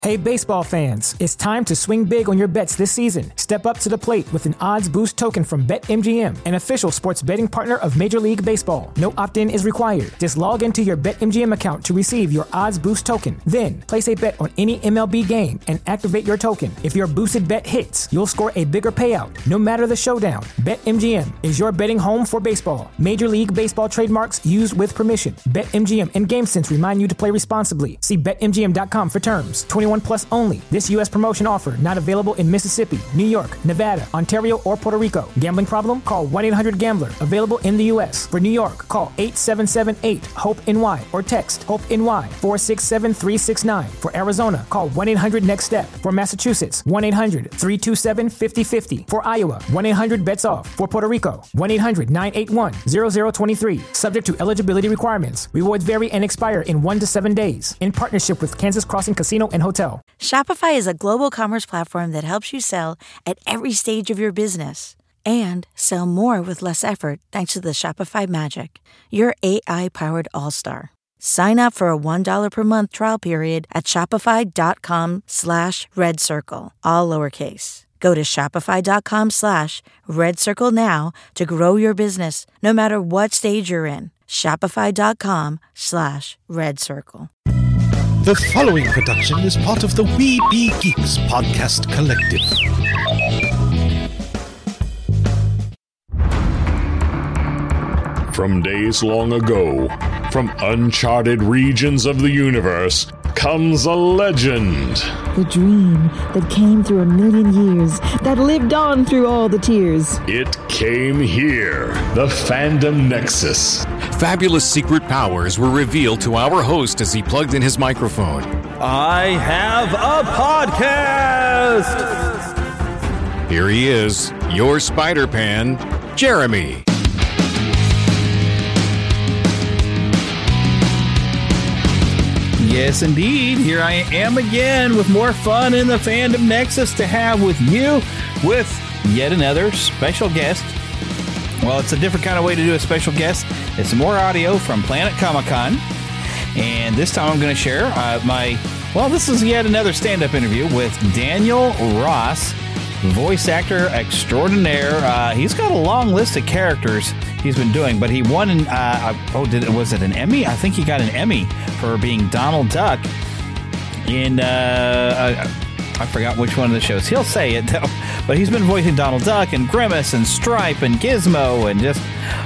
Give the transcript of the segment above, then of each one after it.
Hey baseball fans, it's time to swing big on your bets this season. Step up to the plate with an odds boost token from BetMGM, an official sports betting partner of Major League Baseball. No opt-in is required. Just log into your BetMGM account to receive your odds boost token. Then, place a bet on any MLB game and activate your token. If your boosted bet hits, you'll score a bigger payout, no matter the showdown. BetMGM is your betting home for baseball. Major League Baseball trademarks used with permission. BetMGM and GameSense remind you to play responsibly. See BetMGM.com for terms. 21 plus only. This U.S. promotion offer not available in Mississippi, New York, Nevada, Ontario, or Puerto Rico. Gambling problem? Call 1-800-GAMBLER. Available in the U.S. For New York, call 877-8-HOPE-NY or text HOPE-NY 467-369. For Arizona, call 1-800-NEXT-STEP. For Massachusetts, 1-800-327-5050. For Iowa, 1-800-BETS-OFF. For Puerto Rico, 1-800-981-0023. Subject to eligibility requirements. Rewards vary and expire in 1 to 7 days. In partnership with Kansas Crossing Casino and Hotel. Shopify is a global commerce platform that helps you sell at every stage of your business and sell more with less effort thanks to the Shopify magic. Your AI-powered all-star. Sign up for a $1 per month trial period at shopify.com/redcircle, all lowercase. Go to shopify.com/redcircle now to grow your business no matter what stage you're in. Shopify.com/redcircle. The following production is part of the We Be Geeks podcast collective. From days long ago, from uncharted regions of the universe, comes a legend. The dream that came through a million years, that lived on through all the tears. It came here, the Fandom Nexus. Fabulous secret powers were revealed to our host as he plugged in his microphone. I have a podcast! Here he is, your Spider-Pan, Jeremy. Yes, indeed. Here I am again with more fun in the Fandom Nexus to have with you with yet another special guest. Well, it's a different kind of way to do a special guest. It's more audio from Planet Comic-Con. And this time I'm going to share this is yet another stand-up interview with Daniel Ross, voice actor extraordinaire. He's got a long list of characters he's been doing, but he won was it an Emmy? I think he got an Emmy for being Donald Duck in I forgot which one of the shows. He'll say it though, but he's been voicing Donald Duck and Grimace and Stripe and Gizmo and just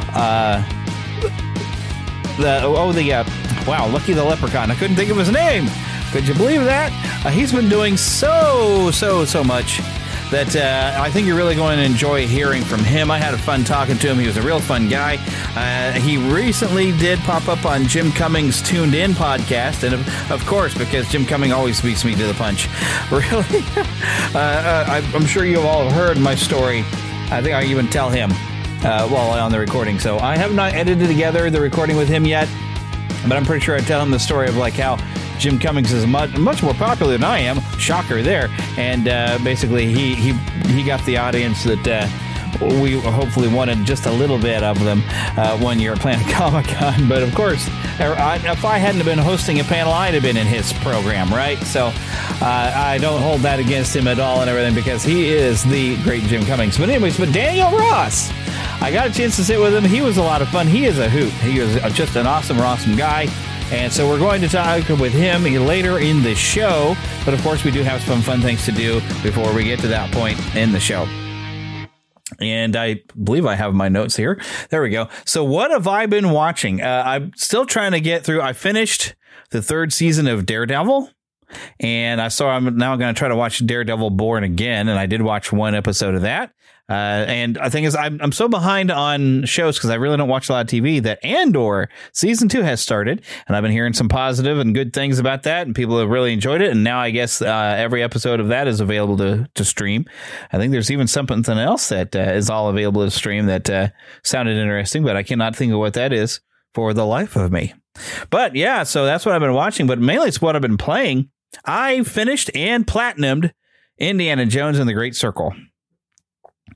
Lucky the Leprechaun. I couldn't think of his name. Could you believe that? He's been doing so much that I think you're really going to enjoy hearing from him. I had a fun talking to him. He was a real fun guy. He recently did pop up on Jim Cummings' Tuned In podcast, and of course, because Jim Cummings always beats me to the punch. Really? I'm sure you all have heard my story. I think I even tell him while on the recording. So I have not edited together the recording with him yet, but I'm pretty sure I tell him the story of like how Jim Cummings is much more popular than I am. Shocker there. And basically, he got the audience that we hopefully wanted just a little bit of them one year at Planet Comic-Con. But of course, if I hadn't been hosting a panel, I'd have been in his program, right? So I don't hold that against him at all and everything because he is the great Jim Cummings. But anyways, Daniel Ross, I got a chance to sit with him. He was a lot of fun. He is a hoot. He is just an awesome guy. And so we're going to talk with him later in the show. But of course, we do have some fun things to do before we get to that point in the show. And I believe I have my notes here. There we go. So what have I been watching? I'm still trying to get through. I finished the 3rd season of Daredevil. And I'm now going to try to watch Daredevil Born Again. And I did watch one episode of that. And the thing is, I'm so behind on shows because I really don't watch a lot of TV that Andor season 2 has started. And I've been hearing some positive and good things about that. And people have really enjoyed it. And now I guess every episode of that is available to stream. I think there's even something else that is all available to stream that sounded interesting, but I cannot think of what that is for the life of me. But yeah, so that's what I've been watching. But mainly it's what I've been playing. I finished and platinumed Indiana Jones and the Great Circle.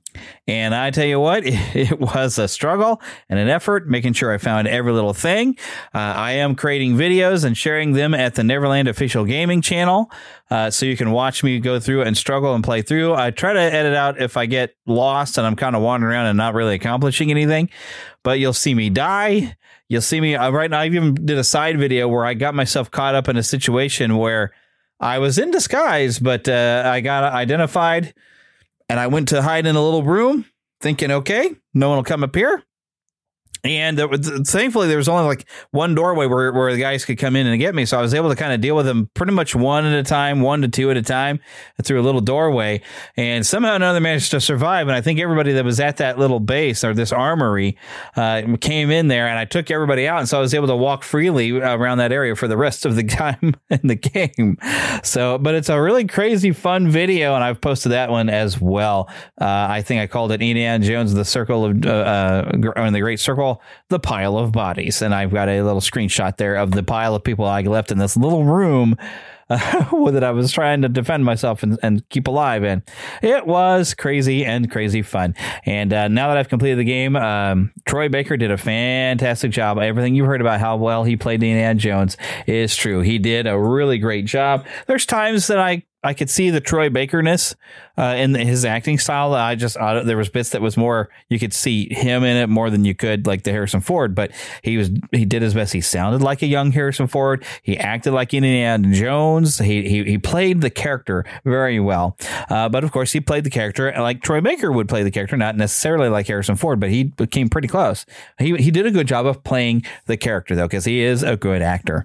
And I tell you what, it was a struggle and an effort, making sure I found every little thing. I am creating videos and sharing them at the Neverland Official Gaming channel, so you can watch me go through and struggle and play through. I try to edit out if I get lost and I'm kind of wandering around and not really accomplishing anything, but you'll see me die. You'll see me right now. I even did a side video where I got myself caught up in a situation where I was in disguise, but I got identified. And I went to hide in a little room thinking, okay, no one will come up here. And thankfully, there was only like one doorway where the guys could come in and get me. So I was able to kind of deal with them pretty much one at a time, 1 to 2 at a time through a little doorway. And somehow or another managed to survive. And I think everybody that was at that little base or this armory came in there, and I took everybody out. And so I was able to walk freely around that area for the rest of the time in the game. So, but it's a really crazy, fun video. And I've posted that one as well. I think I called it Indiana Jones, the Circle of the Great Circle. The pile of bodies, and I've got a little screenshot there of the pile of people I left in this little room that I was trying to defend myself and keep alive in. It was crazy and crazy fun. And now that I've completed the game, Troy Baker did a fantastic job. Everything you've heard about how well he played Indiana Jones is true. He did a really great job. There's times that I could see the Troy Baker-ness in his acting style. There was bits that was more, you could see him in it more than you could like the Harrison Ford, but he did his best. He sounded like a young Harrison Ford. He acted like Indiana Jones. He played the character very well. But of course he played the character like Troy Baker would play the character, not necessarily like Harrison Ford, but he came pretty close. He did a good job of playing the character though, because he is a good actor.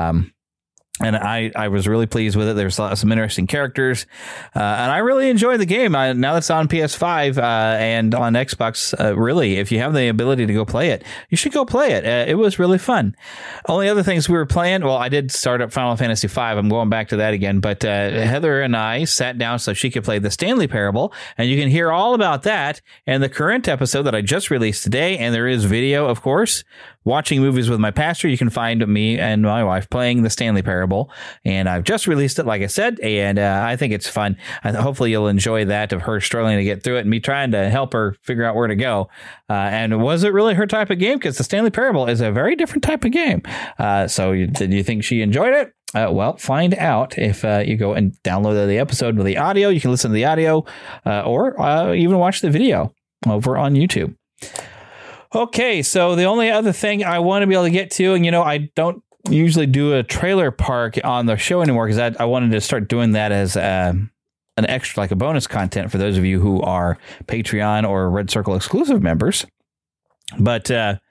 And I was really pleased with it. There's some interesting characters, and I really enjoyed the game. Now that it's on PS5 and on Xbox, really, if you have the ability to go play it, you should go play it. It was really fun. Only other things we were playing, well, I did start up Final Fantasy V. I'm going back to that again, but Heather and I sat down so she could play the Stanley Parable, and you can hear all about that in the current episode that I just released today, and there is video, of course. Watching Movies with My Pastor, you can find me and my wife playing the Stanley Parable, and I've just released it, like I said, and I think it's fun. Hopefully you'll enjoy that, of her struggling to get through it and me trying to help her figure out where to go. And was it really her type of game? Because the Stanley Parable is a very different type of game. So did you think she enjoyed it? Well, find out if you go and download the episode with the audio. You can listen to the audio or even watch the video over on YouTube. Okay, so the only other thing I want to be able to get to, and I don't usually do a trailer park on the show anymore because I wanted to start doing that as an extra, like a bonus content for those of you who are Patreon or Red Circle exclusive members. But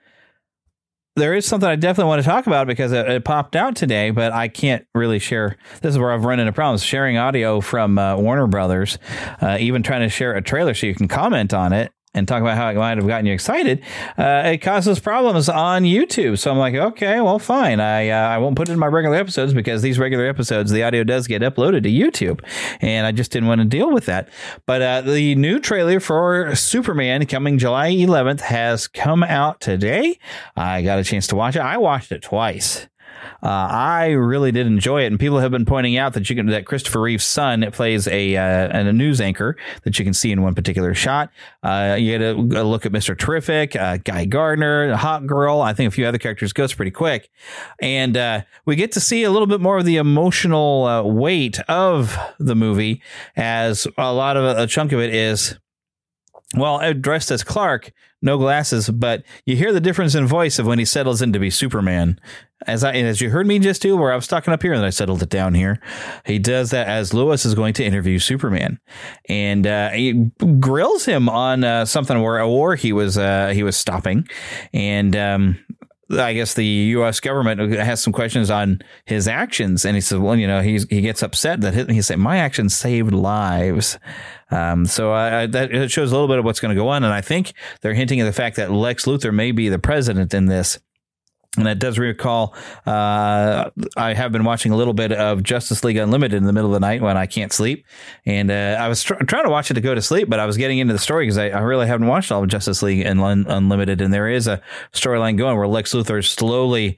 there is something I definitely want to talk about because it popped out today, but I can't really share. This is where I've run into problems sharing audio from Warner Brothers, even trying to share a trailer so you can comment on it and talk about how it might have gotten you excited. It causes problems on YouTube. So I'm like, okay, well, fine. I won't put it in my regular episodes because these regular episodes, the audio does get uploaded to YouTube. And I just didn't want to deal with that. But the new trailer for Superman coming July 11th has come out today. I got a chance to watch it. I watched it twice. I really did enjoy it, and people have been pointing out that Christopher Reeve's son plays a news anchor that you can see in one particular shot. You get a look at Mr. Terrific, Guy Gardner, Hawk Girl. I think a few other characters goes pretty quick, and we get to see a little bit more of the emotional weight of the movie, as a lot of a chunk of it is, well, dressed as Clark, no glasses, but you hear the difference in voice of when he settles in to be Superman. As you heard me just do, where I was talking up here and I settled it down here, he does that as Lois is going to interview Superman, and he grills him on something where a war he was stopping, and I guess the U.S. government has some questions on his actions, and he says, well, he gets upset that he said, my actions saved lives. So that shows a little bit of what's going to go on, and I think they're hinting at the fact that Lex Luthor may be the president in this. And that does recall, I have been watching a little bit of Justice League Unlimited in the middle of the night when I can't sleep. And I was trying to watch it to go to sleep, but I was getting into the story because I really haven't watched all of Justice League Unlimited. And there is a storyline going where Lex Luthor is slowly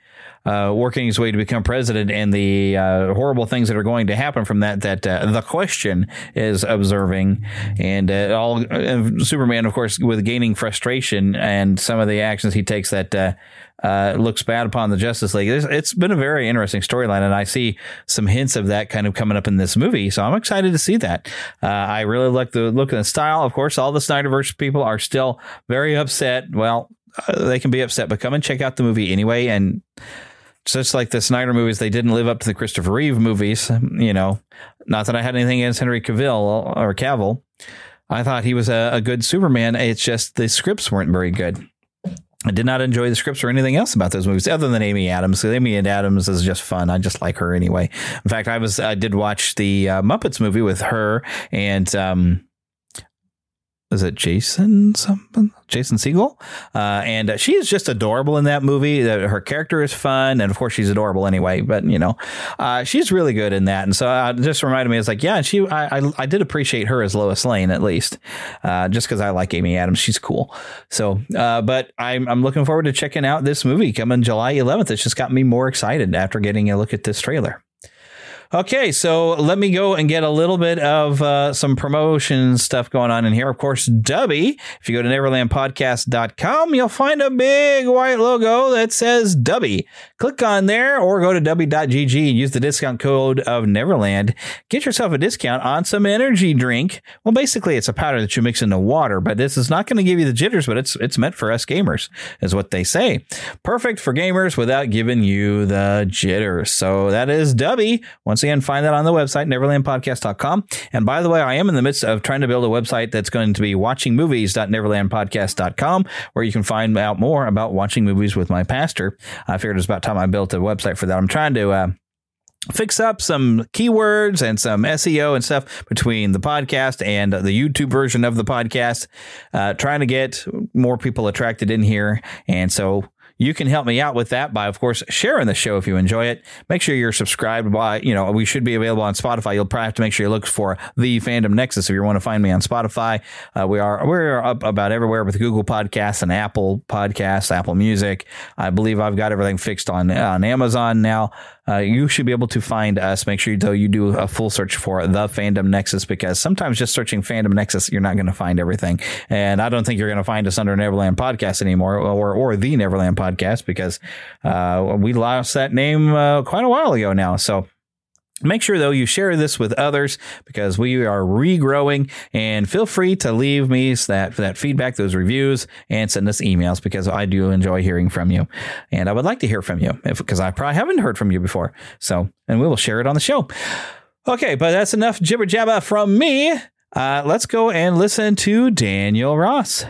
working his way to become president and the horrible things that are going to happen from that the Question is observing. And Superman, of course, with gaining frustration and some of the actions he takes that looks bad upon the Justice League. It's been a very interesting storyline, and I see some hints of that kind of coming up in this movie, so I'm excited to see that. I really like the look and the style. Of course, all the Snyderverse people are still very upset. Well, they can be upset, but come and check out the movie anyway. And just like the Snyder movies, they didn't live up to the Christopher Reeve movies. Not that I had anything against Henry Cavill. I thought he was a good Superman. It's just the scripts weren't very good. I did not enjoy the scripts or anything else about those movies other than Amy Adams. Amy Adams is just fun. I just like her anyway. In fact, I did watch the Muppets movie with her and is it Jason Segel? And she is just adorable in that movie. Her character is fun. And of course, she's adorable anyway. But, she's really good in that. And so it just reminded me, it's like, yeah, I did appreciate her as Lois Lane, at least, just because I like Amy Adams. She's cool. So but I'm looking forward to checking out this movie coming July 11th. It's just got me more excited after getting a look at this trailer. Okay, so let me go and get a little bit of some promotion stuff going on in here. Of course, Dubby. If you go to neverlandpodcast.com, you'll find a big white logo that says Dubby. Click on there or go to dubby.gg and use the discount code of Neverland. Get yourself a discount on some energy drink. Well, basically, it's a powder that you mix into water, but this is not going to give you the jitters, but it's meant for us gamers, is what they say. Perfect for gamers without giving you the jitters. So that is Dubby. Once again, find that on the website, neverlandpodcast.com. And by the way, I am in the midst of trying to build a website that's going to be watchingmovies.neverlandpodcast.com, where you can find out more about watching movies with my pastor. I figured it was about time I built a website for that. I'm trying to fix up some keywords and some SEO and stuff between the podcast and the YouTube version of the podcast, trying to get more people attracted in here. And so you can help me out with that by, of course, sharing the show if you enjoy it. Make sure you're subscribed. We should be available on Spotify. You'll probably have to make sure you look for the Fandom Nexus if you want to find me on Spotify. We're up about everywhere with Google Podcasts and Apple Podcasts, Apple Music. I believe I've got everything fixed on Amazon now. You should be able to find us. Make sure you do a full search for the Fandom Nexus, because sometimes just searching Fandom Nexus, you're not going to find everything. And I don't think you're going to find us under Neverland Podcast anymore, or the Neverland Podcast, because we lost that name quite a while ago now. So make sure, though, you share this with others, because we are regrowing, and feel free to leave me that feedback, those reviews, and send us emails, because I do enjoy hearing from you. And I would like to hear from you, because I probably haven't heard from you before. So, and we will share it on the show. Okay, but that's enough jibber jabber from me. Let's go and listen to Daniel Ross.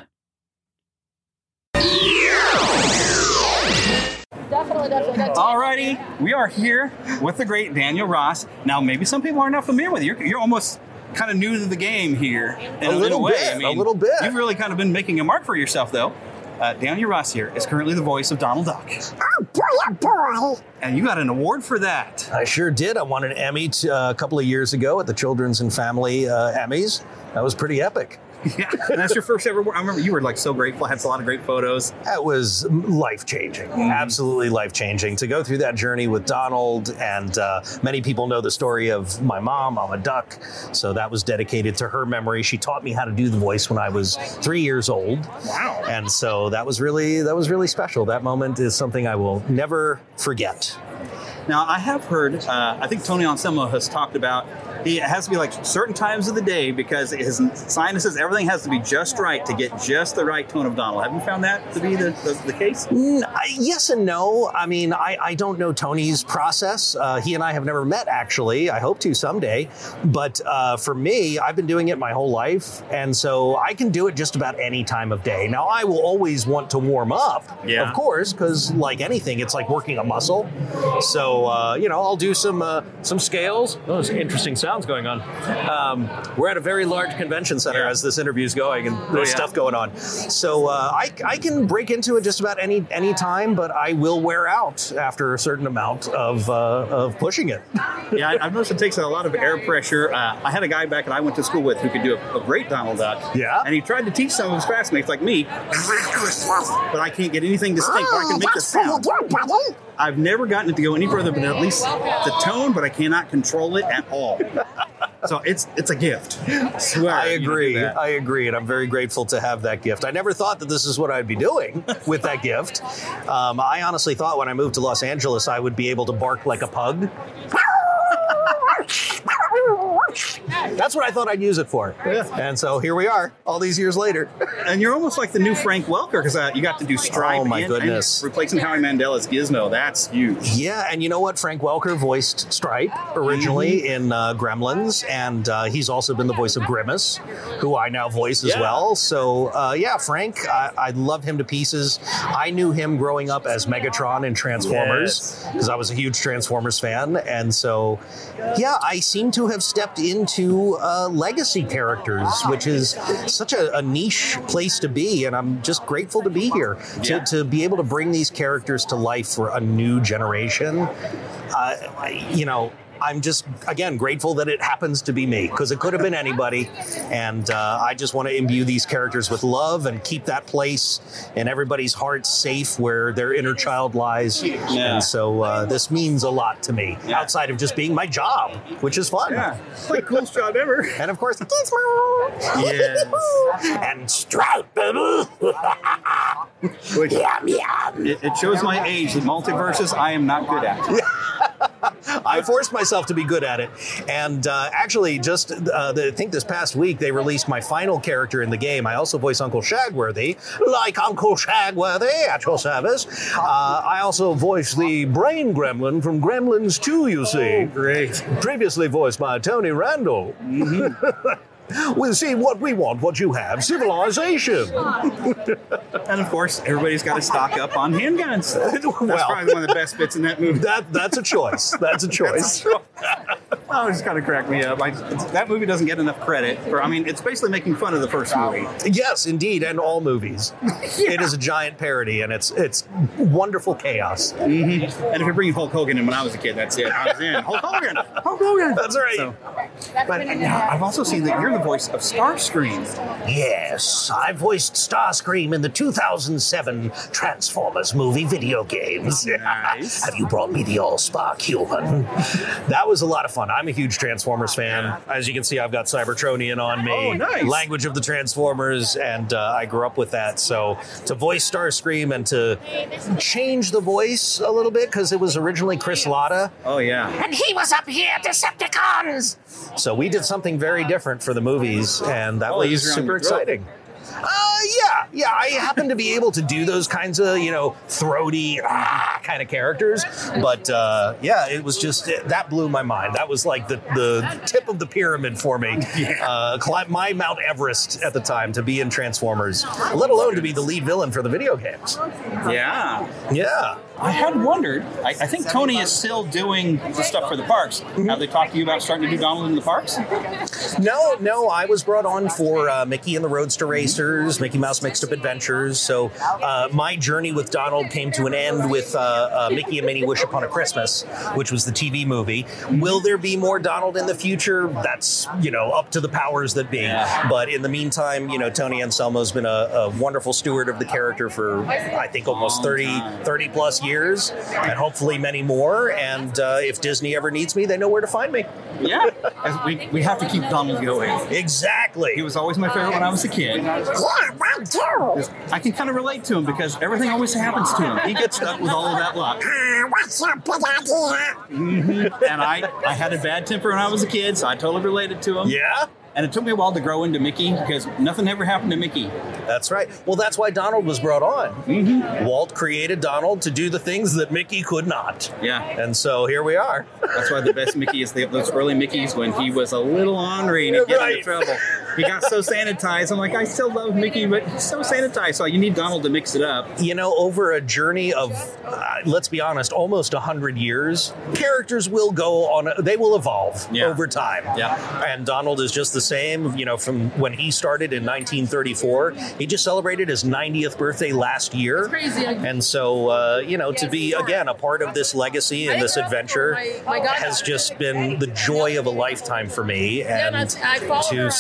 Definitely. Alrighty, we are here with the great Daniel Ross. Now, maybe some people are not familiar with you. You're almost kind of new to the game here in a little way. A little bit. You've really kind of been making a mark for yourself, though. Daniel Ross here is currently the voice of Donald Duck. Oh, boy. And you got an award for that. I sure did. I won an Emmy a couple of years ago at the Children's and Family Emmys. That was pretty epic. Yeah, and that's your first ever award. I remember you were so grateful, had a lot of great photos. That was life-changing, absolutely life-changing. To go through that journey with Donald, and many people know the story of my mom, Mama Duck, so that was dedicated to her memory. She taught me how to do the voice when I was 3 years old. Wow. And so that was really special. That moment is something I will never forget. Now, I have heard, I think Tony Anselmo has talked about, it has to be certain times of the day, because his sinuses, everything has to be just right to get just the right tone of Donald. Have you found that to be the case? Yes and no. I mean, I don't know Tony's process. He and I have never met, actually. I hope to someday. But for me, I've been doing it my whole life. And so I can do it just about any time of day. Now, I will always want to warm up, of course, because like anything, it's like working a muscle. So, I'll do some scales. Those interesting sounds going on. We're at a very large convention center as this interview is going, and there's stuff going on. So I can break into it just about any time, but I will wear out after a certain amount of pushing it. Yeah, I've noticed it takes a lot of air pressure. I had a guy back that I went to school with who could do a great Donald Duck. Yeah. And he tried to teach some of his classmates like me, but I can't get anything distinct. I can make the sound. I've never gotten it to go any further than at least the tone, but I cannot control it at all. So it's a gift. I swear. I agree, and I'm very grateful to have that gift. I never thought that this is what I'd be doing with that gift. I honestly thought when I moved to Los Angeles, I would be able to bark like a pug. That's what I thought I'd use it for. Yeah. And so here we are, all these years later. And you're almost like the new Frank Welker, because you got to do Stripe. Oh, my goodness. And replacing Howie Mandel as Gizmo. That's huge. Yeah, and you know what? Frank Welker voiced Stripe originally in Gremlins, and he's also been the voice of Grimace, who I now voice as well. So, Frank, I love him to pieces. I knew him growing up as Megatron in Transformers, because I was a huge Transformers fan. And so, I seem to have stepped into legacy characters, which is such a niche place to be, and I'm just grateful to be here to be able to bring these characters to life for a new generation. I'm just, again, grateful that it happens to be me, because it could have been anybody. And I just want to imbue these characters with love and keep that place in everybody's heart safe where their inner child lies. Yeah. And so this means a lot to me, outside of just being my job, which is fun. Yeah, it's like the coolest job ever. And of course, Gizmo. Yes. And Stripe, baby. Which, it shows my age. The multiverses I am not good at. I forced myself to be good at it. And actually, just I think this past week, they released my final character in the game. I also voice Uncle Shagworthy, like Uncle Shagworthy at your service. I also voice the brain gremlin from Gremlins 2, you see. Oh, great. Previously voiced by Tony Randall. Mm-hmm. We'll see what we want, what you have. Civilization. And of course, everybody's got to stock up on handguns. That's probably one of the best bits in that movie. That's a choice. That's a choice. Oh, it's kind of cracked me up. That movie doesn't get enough credit. It's basically making fun of the first movie. Yes, indeed, and all movies. It is a giant parody, and it's wonderful chaos. Mm-hmm. And if you bring Hulk Hogan in when I was a kid, that's it. I was in. Hulk Hogan! Hulk Hogan! That's right. So, but I've also seen that you're the voice of Starscream. Yes, I voiced Starscream in the 2007 Transformers movie video games. Nice. Have you brought me the Allspark human? That was a lot of fun. I'm a huge Transformers fan. As you can see, I've got Cybertronian on me. Oh, nice. Language of the Transformers, and I grew up with that. So to voice Starscream and to change the voice a little bit, because it was originally Chris Latta. Oh, yeah. And he was up here, Decepticons! So we did something very different for the movies, and that was super exciting. Yeah, I happen to be able to do those kinds of, throaty kind of characters. But, it was just, that blew my mind. That was like the tip of the pyramid for me. Climb my Mount Everest at the time to be in Transformers, let alone to be the lead villain for the video games. Yeah. Yeah. I had wondered, I think Tony is still doing the stuff for the parks. Have they talked to you about starting to do Donald in the parks? No, I was brought on for Mickey and the Roadster Racers, Mickey Mouse Mixed Up Adventures. So my journey with Donald came to an end with Mickey and Minnie Wish Upon a Christmas, which was the TV movie. Will there be more Donald in the future? That's, up to the powers that be. Yeah. But in the meantime, Tony Anselmo's been a wonderful steward of the character for, I think, almost 30 plus years, and hopefully many more. And if Disney ever needs me, they know where to find me. Yeah, we have to keep Donald going. Exactly. He was always my favorite when I was a kid. I can kind of relate to him because everything always happens to him. He gets stuck with all of that luck. What's your big idea? Mm-hmm. And I had a bad temper when I was a kid, so I totally related to him. Yeah? And it took me a while to grow into Mickey because nothing ever happened to Mickey. That's right. Well, that's why Donald was brought on. Mm-hmm. Walt created Donald to do the things that Mickey could not. Yeah. And so here we are. That's why the best Mickey is those early Mickeys when he was a little ornery and he'd get into trouble. He got so sanitized. I'm like, I still love Mickey, but he's so sanitized. So you need Donald to mix it up. Over a journey of, let's be honest, almost 100 years, characters will go on, they will evolve over time. Yeah. And Donald is just the same, from when he started in 1934. He just celebrated his 90th birthday last year. That's crazy. And so, to be, again, a part of this legacy and this adventure has just been the joy of a lifetime for me. And to see the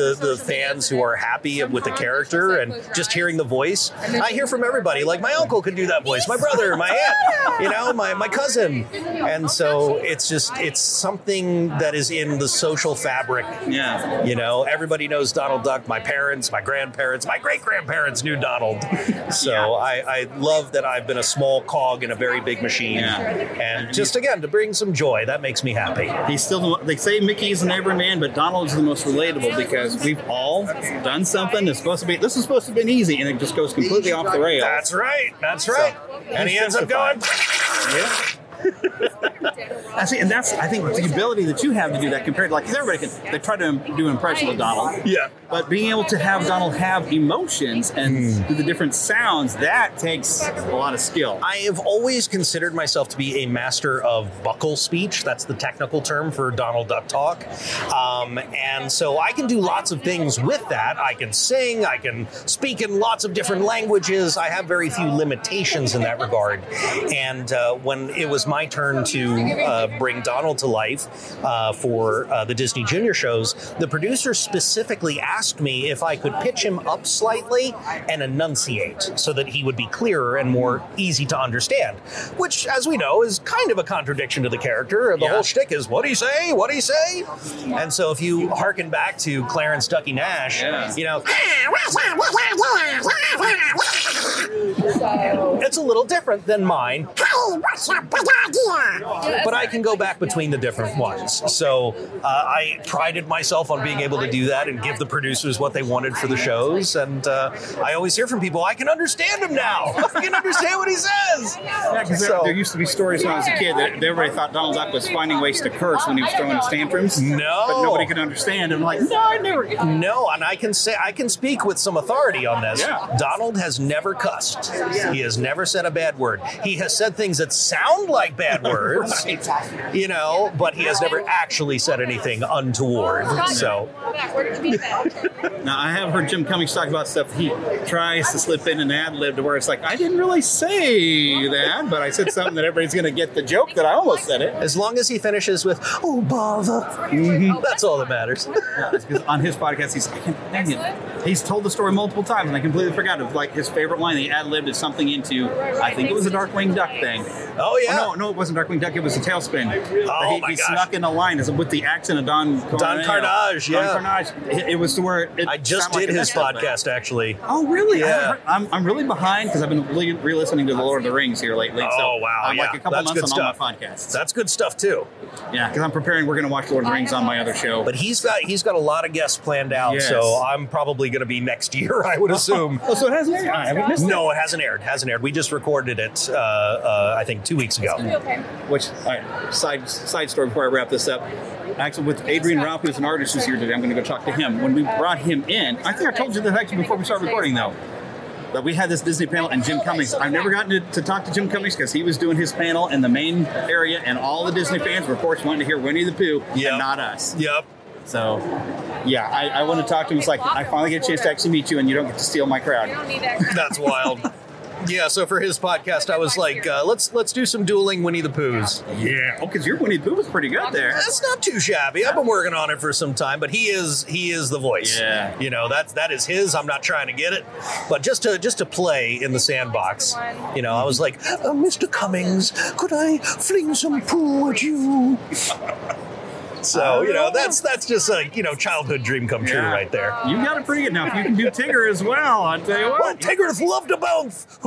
the fans who are happy with the character and just hearing the voice. I hear from everybody. Like my uncle could do that voice, my brother, my aunt, you know, my cousin. And so it's something that is in the social fabric. Yeah. You know, everybody knows Donald Duck. My parents, my grandparents, my great-grandparents knew Donald. So I love that I've been a small cog in a very big machine. Yeah. And just, again, to bring some joy, that makes me happy. He's still, they say Mickey's an everyman, but Donald's the most relatable because we've all done something that's supposed to be, this is supposed to have been easy, and it just goes completely off the rails. That's right. And he ends up going... Yeah. I see, and that's, I think, the ability that you have to do that compared to, like, 'cause everybody they try to do an impression of Donald. Yeah. But being able to have Donald have emotions and do the different sounds, that takes a lot of skill. I have always considered myself to be a master of buccal speech. That's the technical term for Donald Duck talk. And so I can do lots of things with that. I can sing, I can speak in lots of different languages. I have very few limitations in that regard. And when it was my turn to bring Donald to life for the Disney Junior shows, the producer specifically asked me if I could pitch him up slightly and enunciate so that he would be clearer and more easy to understand, which, as we know, is kind of a contradiction to the character. The whole shtick is, what'd he say? What'd he say? And so if you hearken back to Clarence Ducky Nash, you know, it's a little different than mine. But I can go back between the different ones. So I prided myself on being able to do that and give the producers what they wanted for the shows. And I always hear from people, I can understand him now. I can understand what he says. Yeah, because there used to be stories when I was a kid that everybody thought Donald Duck was finding ways to curse when he was throwing his tantrums. No. But nobody could understand. I'm like, no, I never. No, and I can speak with some authority on this. Yeah. Donald has never cussed. He has never said a bad word. He has said things that sound like bad words, you know, but he has never actually said anything untoward. So now I have heard Jim Cummings talk about stuff he tries to slip in an ad-lib to where it's like, I didn't really say that, but I said something that everybody's going to get the joke that I almost said it. As long as he finishes with, oh, bother. That's all that matters. Yeah, because on his podcast, he's told the story multiple times, and I completely forgot of like his favorite line. He ad-libbed something into, I think it was a Darkwing Duck thing. Oh, yeah. Oh, no, it wasn't Darkwing Duck. It was a Tailspin. Oh, he snuck in a line with the accent of Don Carnage. Yeah. Don Carnage. It was to where it I just did his podcast, actually. Oh, really? Yeah. I'm really behind because I've been re-listening to The Lord of the Rings here lately. Oh, so wow. I'm like a couple months on all my podcasts. That's good stuff, too. Yeah, because I'm preparing. We're going to watch Lord of the Rings on my other show. But he's got a lot of guests planned out, Yes. so I'm probably going to be next year, I would assume. Oh, so it hasn't aired? I haven't missed it. No, it hasn't aired. We just recorded it, I think, 2 weeks ago. Which, all right, side story before I wrap this up. Actually, with Adrian Ralph, who's an artist who's here today, I'm going to go talk to him. When we brought him in, I think I told you this actually before we started recording, though, that we had this Disney panel and Jim Cummings. I've never gotten to talk to Jim Cummings because he was doing his panel in the main area, and all the Disney fans were, of course, wanting to hear Winnie the Pooh and not us. Yep. So, yeah, I want to talk to him. It's like, I finally get a chance to actually meet you, and you don't get to steal my crowd. That's wild. Yeah, so for his podcast, I was like, let's do some dueling Winnie the Poohs. Yeah. Oh, because your Winnie the Pooh was pretty good there. That's not too shabby. I've been working on it for some time, but he is the voice. Yeah. You know, that is his. I'm not trying to get it. But just to play in the sandbox, you know, I was like, Mr. Cummings, could I fling some poo at you? So, you know, that's just a, you know, childhood dream come true right there. You got it pretty good. Now, if you can do Tigger as well, I'll tell you what. Well, Tigger's love to both.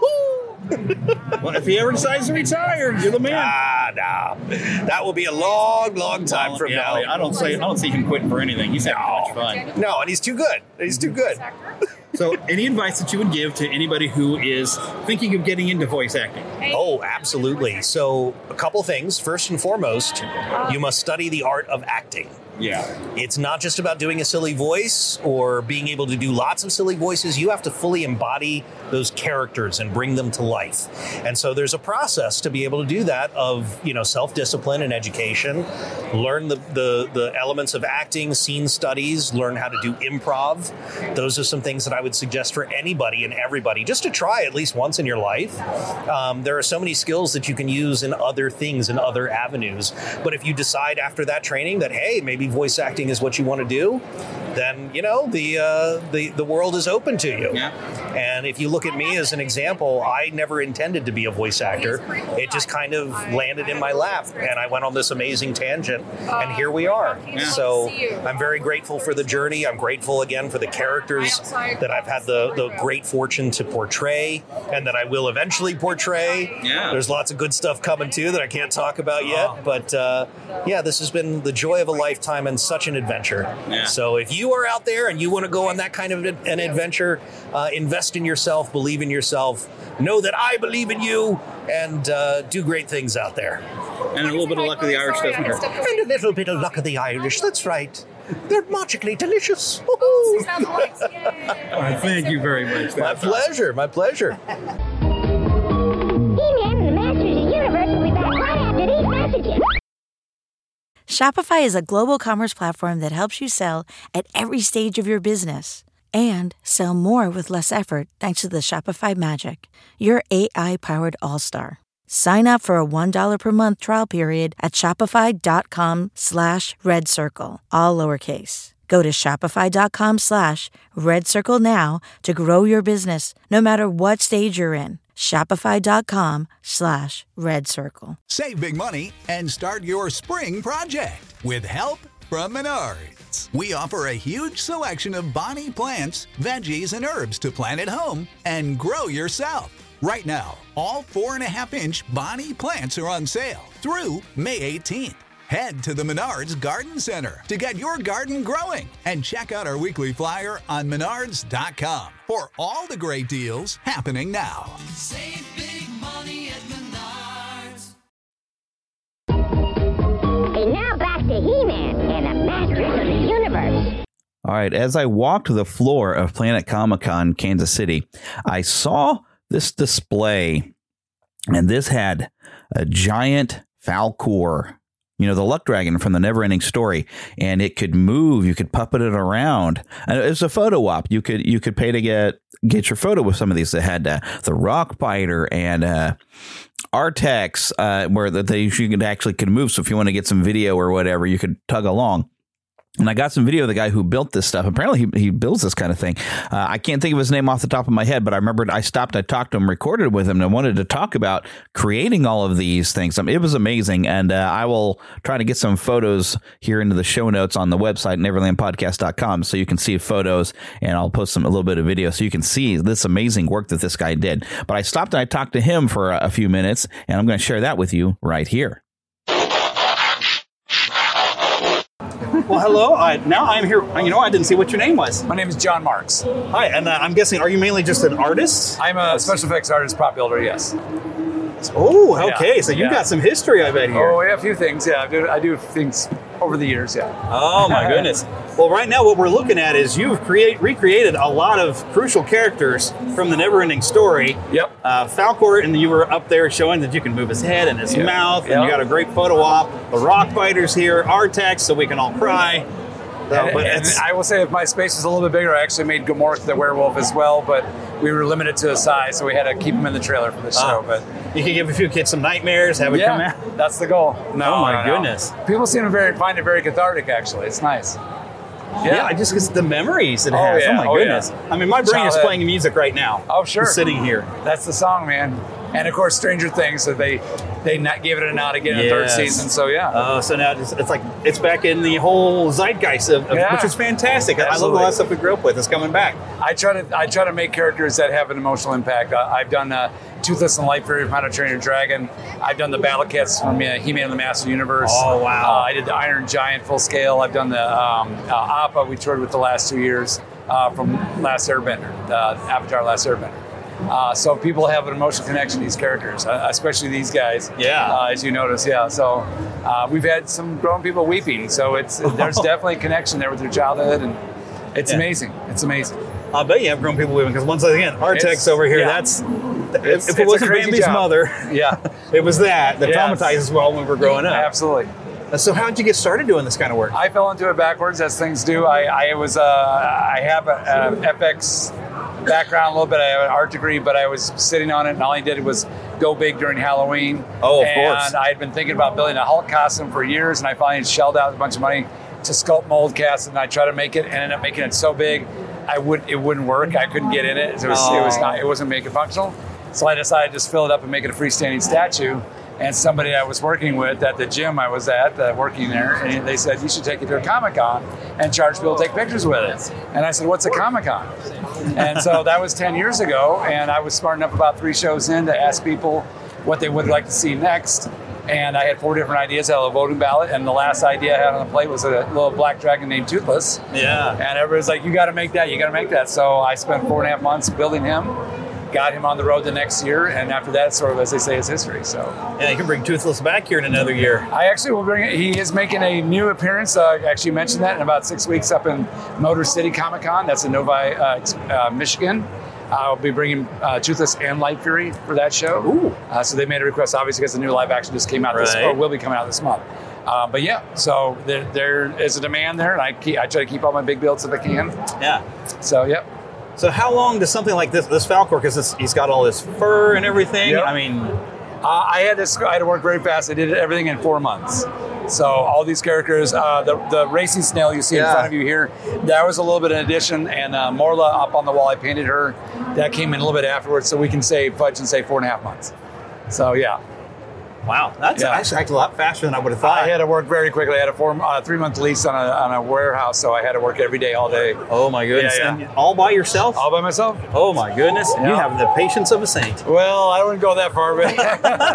Well, if he ever decides to retire, you're the man. Nah. That will be a long, long time from now. I don't see him quitting for anything. He's having much fun. No, and he's too good. So, any advice that you would give to anybody who is thinking of getting into voice acting? Oh, absolutely. So, a couple things. First and foremost, you must study the art of acting. Yeah. It's not just about doing a silly voice or being able to do lots of silly voices. You have to fully embody those characters and bring them to life. And so there's a process to be able to do that of, you know, self-discipline and education, learn the elements of acting, scene studies, learn how to do improv. Those are some things that I would suggest for anybody and everybody just to try at least once in your life. There are so many skills that you can use in other things, in other avenues. But if you decide after that training that, hey, maybe voice acting is what you want to do, then the world is open to you. Yeah. And if you look at me as an example, I never intended to be a voice actor. It just kind of landed in my lap, and I went on this amazing tangent, and here we are. Yeah. So I'm very grateful for the journey. I'm grateful again for the characters that I've had the great fortune to portray, and that I will eventually portray. Yeah. There's lots of good stuff coming too that I can't talk about yet, but this has been the joy of a lifetime and such an adventure. Yeah. So if you are out there and you want to go on that kind of an adventure, invest in yourself, believe in yourself, know that I believe in you, and do great things out there. And a little bit of luck of the Irish doesn't hurt. And a little bit of luck of the Irish, that's right. They're magically delicious. Thank you very much. My pleasure. He-Man and the Masters of the Universe will be back right after these messages. Shopify is a global commerce platform that helps you sell at every stage of your business and sell more with less effort thanks to the Shopify Magic, your AI-powered all-star. Sign up for a $1 per month trial period at shopify.com/redcircle, all lowercase. Go to shopify.com/redcircle now to grow your business, no matter what stage you're in. Shopify.com/redcircle. Save big money and start your spring project with help from Menards. We offer a huge selection of Bonnie plants, veggies, and herbs to plant at home and grow yourself. Right now, all 4.5-inch Bonnie plants are on sale through May 18th. Head to the Menards Garden Center to get your garden growing and check out our weekly flyer on menards.com for all the great deals happening now. Save big money at Menards. And now back to He-Man and the Masters of the Universe. All right, as I walked the floor of Planet Comic-Con, Kansas City, I saw this display, and this had a giant Falkor, the Luck Dragon from the Neverending Story, and it could move. You could puppet it around. And it was a photo op. You could pay to get your photo with some of these. They had the Rock Biter and Artex, where you could move. So if you want to get some video or whatever, you could tug along. And I got some video of the guy who built this stuff. Apparently, he builds this kind of thing. I can't think of his name off the top of my head, but I remembered I stopped, I talked to him, recorded with him, and I wanted to talk about creating all of these things. It was amazing, and I will try to get some photos here into the show notes on the website, neverlandpodcast.com, so you can see photos, and I'll post a little bit of video so you can see this amazing work that this guy did. But I stopped and I talked to him for a few minutes, and I'm going to share that with you right here. Well, hello. Now I'm here. I didn't see what your name was. My name is John Marks. Hi, and I'm guessing, are you mainly just an artist? I'm a special effects artist, prop builder, yes. Oh, okay. So you've got some history, I bet, here. Oh, yeah, a few things. Yeah, I do things over the years, yeah. Oh, my goodness. Well, right now what we're looking at is you've recreated a lot of crucial characters from the Neverending Story. Yep. Falkor, and you were up there showing that you can move his head and his mouth, and you got a great photo op. The Rock Biters here, Artex, so we can all cry. And I will say if my space was a little bit bigger, I actually made Gamork the werewolf as well, but we were limited to the size, so we had to keep him in the trailer for this show. But you can give a few kids some nightmares, have it come out. That's the goal. No, my goodness. People seem to find it very cathartic, actually. It's nice. Yeah, just because the memories it has. Yeah. Oh, my goodness. Yeah. I mean, my brain is playing music right now. Oh, sure. Just sitting here. That's the song, man. And, of course, Stranger Things, so they gave it a nod again in the third season, so yeah. Oh, so now it's like it's back in the whole zeitgeist, which is fantastic. Absolutely. I love a lot of stuff we grew up with. It's coming back. I try to make characters that have an emotional impact. I've done Toothless and Light Fury from How to Train Your Dragon. I've done the Battle Cats from He-Man and the Master Universe. Oh, wow. I did the Iron Giant full scale. I've done the Appa we toured with the last 2 years from Last Airbender, Avatar Last Airbender. So people have an emotional connection to these characters, especially these guys. Yeah. As you notice, So we've had some grown people weeping. So there's definitely a connection there with their childhood, and it's amazing. It's amazing. I bet you have grown people weeping because once again, Artex over here. That's if it wasn't Bambi's mother. Yeah. It was that traumatized us well when we were growing up. Absolutely. So how did you get started doing this kind of work? I fell into it backwards, as things do. I have an FX background a little bit. I have an art degree, but I was sitting on it, and all I did was go big during Halloween. Oh, of course. And I had been thinking about building a Hulk costume for years, and I finally shelled out a bunch of money to sculpt mold cast, and I tried to make it and ended up making it so big it wouldn't work. I couldn't get in it. It wasn't making it functional. So I decided to just fill it up and make it a freestanding statue. And somebody I was working with at the gym I was at, working there, and they said, you should take it to a Comic-Con and charge people to take pictures with it. And I said, what's a Comic-Con? And so that was 10 years ago, and I was smart enough about 3 shows in to ask people what they would like to see next. And I had 4 different ideas. I had a voting ballot, and the last idea I had on the plate was a little black dragon named Toothless. Yeah. And everybody's like, you got to make that, you got to make that. So I spent 4.5 months building him. Got him on the road the next year, and after that, sort of, as they say, is history. So, yeah, you can bring Toothless back here in another year. I actually will bring it. He is making a new appearance. Actually mentioned that in about 6 weeks up in Motor City Comic Con. That's in Novi, Michigan. I'll be bringing Toothless and Light Fury for that show. Ooh. So they made a request, obviously, because the new live action just came out or will be coming out this month. But yeah, so there is a demand there, and I try to keep all my big builds if I can. Yeah. So, yeah. So how long does something like this Falkor, because he's got all this fur and everything? Yep. I mean, I had to work very fast. I did everything in 4 months. So all these characters, the racing snail you see in front of you here, that was a little bit of an addition. And Morla up on the wall, I painted her. That came in a little bit afterwards, so we can fudge and say 4.5 months. So yeah. Wow, that's actually a lot faster than I would have thought. I had to work very quickly. I had a 3-month lease on a warehouse, so I had to work every day, all day. Oh my goodness! Yeah. And all by yourself? All by myself. Oh my goodness! Yeah. You have the patience of a saint. Well, I wouldn't go that far, but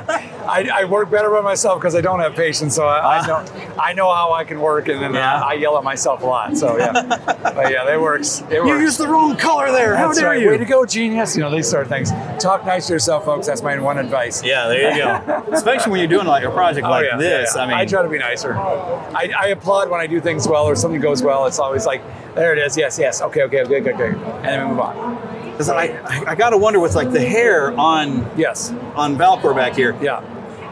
I work better by myself because I don't have patience. So I know how I can work, and then I yell at myself a lot. So yeah, but yeah, it works. It works. You used the wrong color there. How dare you? Way to go, genius! These sort of things. Talk nice to yourself, folks. That's my one advice. Yeah, there you go. Especially when you're doing like a project this. Yeah. I mean, I try to be nicer. I applaud when I do things well or something goes well. It's always like, there it is. Yes. Okay. Good. And then we move on. Because I got to wonder with like the hair on Falkor back here. Yeah.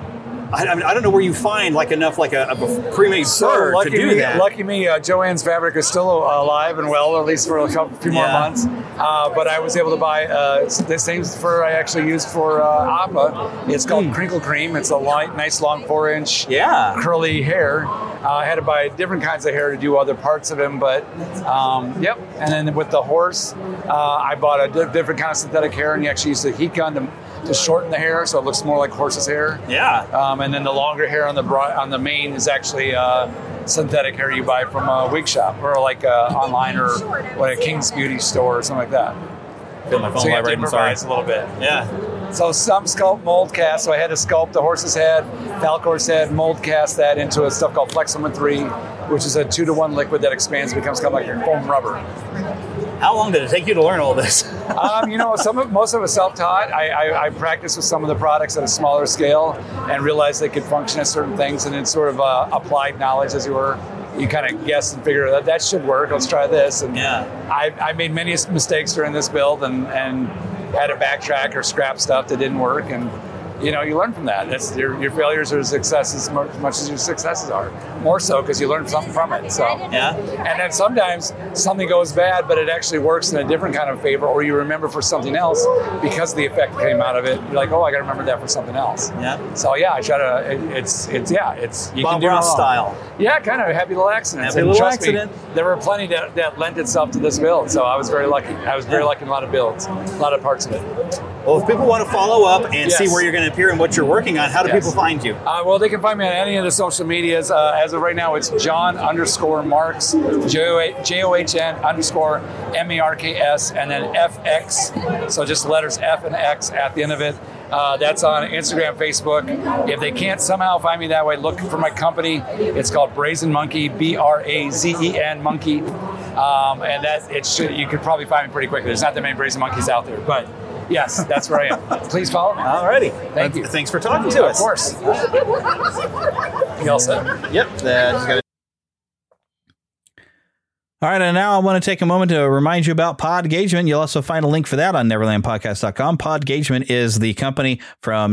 I mean, I don't know where you find like enough like a pre-made fur to do that. Lucky me, Joanne's Fabric is still alive and well, at least for a few more months. But I was able to buy the same fur I actually used for Appa. It's called Crinkle Cream. It's a light, nice, long 4-inch curly hair. I had to buy different kinds of hair to do other parts of him, but yep. And then with the horse, I bought a different kind of synthetic hair, and you actually use the heat gun to shorten the hair so it looks more like horse's hair. Yeah. And then the longer hair on the mane is actually synthetic hair you buy from a wig shop or like online or a King's Beauty store or something like that. Feel my phone so you have to vibrating, improvise a little bit. Yeah. So some sculpt mold cast. So I had to sculpt the horse's head, Falkor's head, mold cast that into a stuff called Flexilment 3, which is a 2-to-1 liquid that expands and becomes kind of like foam rubber. How long did it take you to learn all this? Most of it was self-taught. I practiced with some of the products at a smaller scale and realized they could function at certain things, and it's sort of applied knowledge, as you were. You kind of guess and figure that should work. Let's try this. And I made many mistakes during this build and had to backtrack or scrap stuff that didn't work. And you learn from that. That's your failures are successes much as your successes are. More so because you learn something from it. So and then sometimes something goes bad, but it actually works in a different kind of favor, or you remember for something else because the effect came out of it. You're like, oh, I got to remember that for something else. Yeah. So I try to. It's you Bob can do Ross style. Yeah, kind of happy little accidents. Happy little accident. There were plenty that lent itself to this build, so I was very lucky. I was very lucky in a lot of builds, a lot of parts of it. Well, if people want to follow up and see where you're going to appear and what you're working on, how do people find you? Well, they can find me on any of the social medias. As of right now, it's John_Marks, JOHN_MERKS, and then FX. So just letters F and X at the end of it. That's on Instagram, Facebook. If they can't somehow find me that way, look for my company. It's called Brazen Monkey, BRAZEN Monkey. And you could probably find me pretty quickly. There's not that many Brazen Monkeys out there, but yes, that's where I am. Please follow me. Alrighty. Thank you. Thanks for talking to us. Of course. You all set? Yep. All right, and now I want to take a moment to remind you about Podgagement. You'll also find a link for that on NeverlandPodcast.com. Podgagement is the company from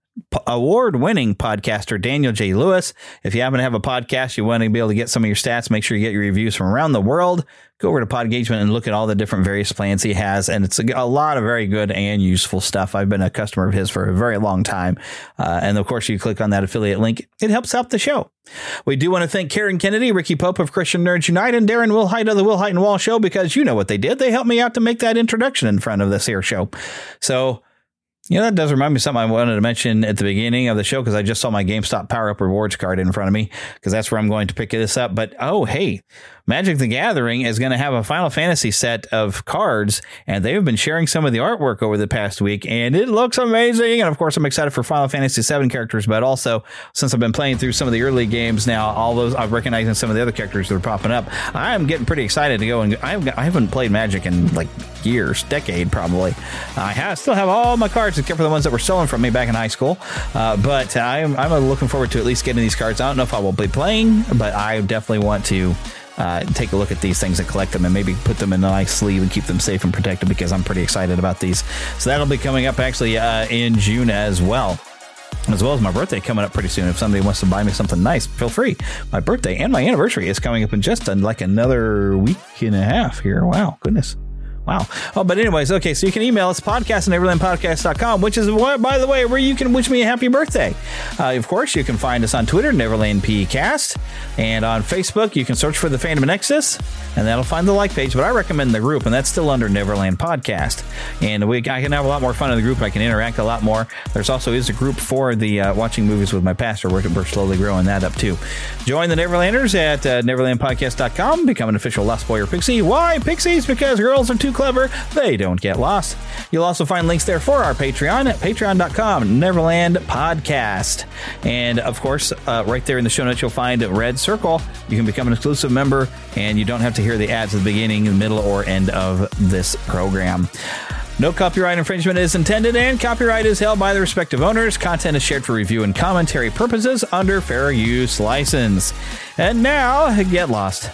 award-winning podcaster Daniel J. Lewis. If you happen to have a podcast, you want to be able to get some of your stats, make sure you get your reviews from around the world. Go over to Podgagement and look at all the different various plans he has. And it's a lot of very good and useful stuff. I've been a customer of his for a very long time. And of course, you click on that affiliate link. It helps out the show. We do want to thank Karen Kennedy, Ricky Pope of Christian Nerds Unite, and Darren Wilhite of the Wilhite and Wall Show, because you know what they did. They helped me out to make that introduction in front of this here show. So, that does remind me of something I wanted to mention at the beginning of the show, because I just saw my GameStop Power Up Rewards card in front of me, because that's where I'm going to pick this up. But, hey, Magic the Gathering is going to have a Final Fantasy set of cards, and they've been sharing some of the artwork over the past week, and it looks amazing. And, of course, I'm excited for Final Fantasy VII characters, but also, since I've been playing through some of the early games now, all those, I'm recognizing some of the other characters that are popping up. I'm getting pretty excited to go, and I haven't played Magic in, years, decade probably. I still have all my cards, except for the ones that were stolen from me back in high school. But I'm looking forward to at least getting these cards. I don't know if I will be playing, but I definitely want to take a look at these things and collect them, and maybe put them in a nice sleeve and keep them safe and protected, because I'm pretty excited about these. So that'll be coming up actually in June as well as my birthday coming up pretty soon. If somebody wants to buy me something nice, feel free. My birthday and my anniversary is coming up in just another week and a half here. Wow, goodness. Wow. Oh, but anyways, okay, so you can email us, podcast@neverlandpodcast.com, which is, by the way, where you can wish me a happy birthday. Of course, you can find us on Twitter, NeverlandPcast, and on Facebook, you can search for the Fandom Nexus, and that'll find the like page, but I recommend the group, and that's still under Neverland Podcast. And I can have a lot more fun in the group. I can interact a lot more. There's also is a group for the Watching Movies with My Pastor. We're slowly growing that up, too. Join the Neverlanders at NeverlandPodcast.com. Become an official Lost Boy or Pixie. Why Pixies? Because girls are too clever, they don't get lost. You'll also find links there for our Patreon at patreon.com, Neverland Podcast. And of course, right there in the show notes, you'll find Red Circle. You can become an exclusive member, and you don't have to hear the ads at the beginning, the middle, or end of this program. No copyright infringement is intended, and copyright is held by the respective owners. Content is shared for review and commentary purposes under fair use license. And now, get lost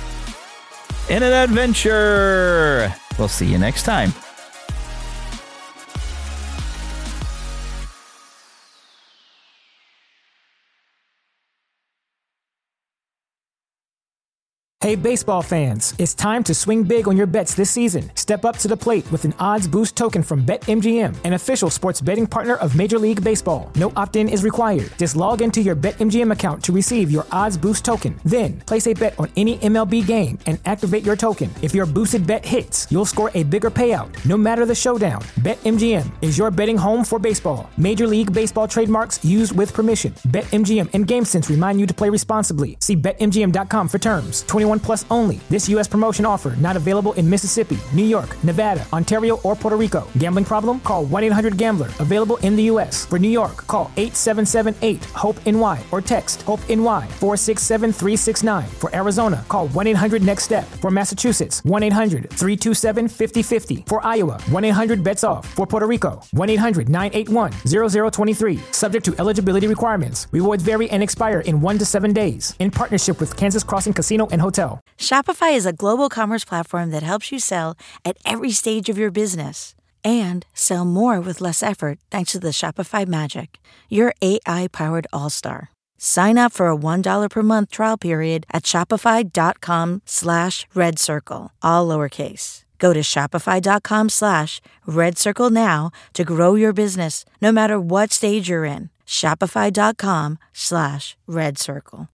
in an adventure. We'll see you next time. Hey baseball fans, it's time to swing big on your bets this season. Step up to the plate with an odds boost token from BetMGM, an official sports betting partner of Major League Baseball. No opt-in is required. Just log into your BetMGM account to receive your odds boost token. Then, place a bet on any MLB game and activate your token. If your boosted bet hits, you'll score a bigger payout, no matter the showdown. BetMGM is your betting home for baseball. Major League Baseball trademarks used with permission. BetMGM and GameSense remind you to play responsibly. See BetMGM.com for terms. 21 plus only. This U.S. promotion offer not available in Mississippi, New York, Nevada, Ontario, or Puerto Rico. Gambling problem? Call 1-800-GAMBLER. Available in the U.S. For New York, call 877-8-HOPE-NY or text HOPE-NY 467-369. For Arizona, call 1-800-NEXT-STEP. For Massachusetts, 1-800-327-5050. For Iowa, 1-800-BETS-OFF. For Puerto Rico, 1-800-981-0023. Subject to eligibility requirements. Rewards vary and expire in 1 to 7 days. In partnership with Kansas Crossing Casino and Hotel. Shopify is a global commerce platform that helps you sell at every stage of your business and sell more with less effort thanks to the Shopify Magic, your AI-powered all-star. Sign up for a $1 per month trial period at shopify.com/redcircle, all lowercase. Go to shopify.com/redcircle now to grow your business no matter what stage you're in. Shopify.com/redcircle.